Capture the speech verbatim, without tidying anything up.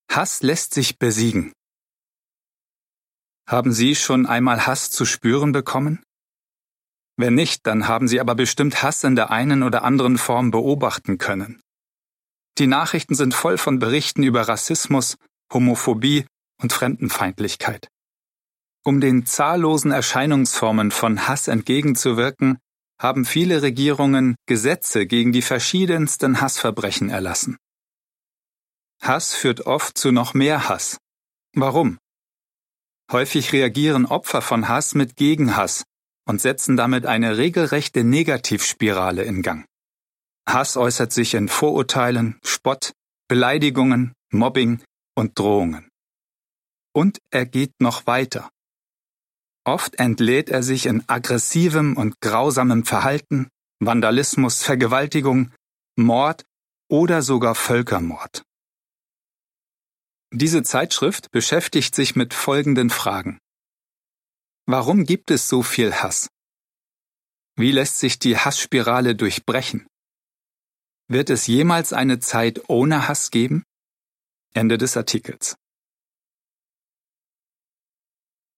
Hass lässt sich besiegen. Haben Sie schon einmal Hass zu spüren bekommen? Wenn nicht, dann haben Sie aber bestimmt Hass in der einen oder anderen Form beobachten können. Die Nachrichten sind voll von Berichten über Rassismus, Homophobie und Fremdenfeindlichkeit. Um den zahllosen Erscheinungsformen von Hass entgegenzuwirken, haben viele Regierungen Gesetze gegen die verschiedensten Hassverbrechen erlassen. Hass führt oft zu noch mehr Hass. Warum? Häufig reagieren Opfer von Hass mit Gegenhass und setzen damit eine regelrechte Negativspirale in Gang. Hass äußert sich in Vorurteilen, Spott, Beleidigungen, Mobbing und Drohungen. Und er geht noch weiter. Oft entlädt er sich in aggressivem und grausamem Verhalten, Vandalismus, Vergewaltigung, Mord oder sogar Völkermord. Diese Zeitschrift beschäftigt sich mit folgenden Fragen. Warum gibt es so viel Hass? Wie lässt sich die Hassspirale durchbrechen? Wird es jemals eine Zeit ohne Hass geben? Ende des Artikels.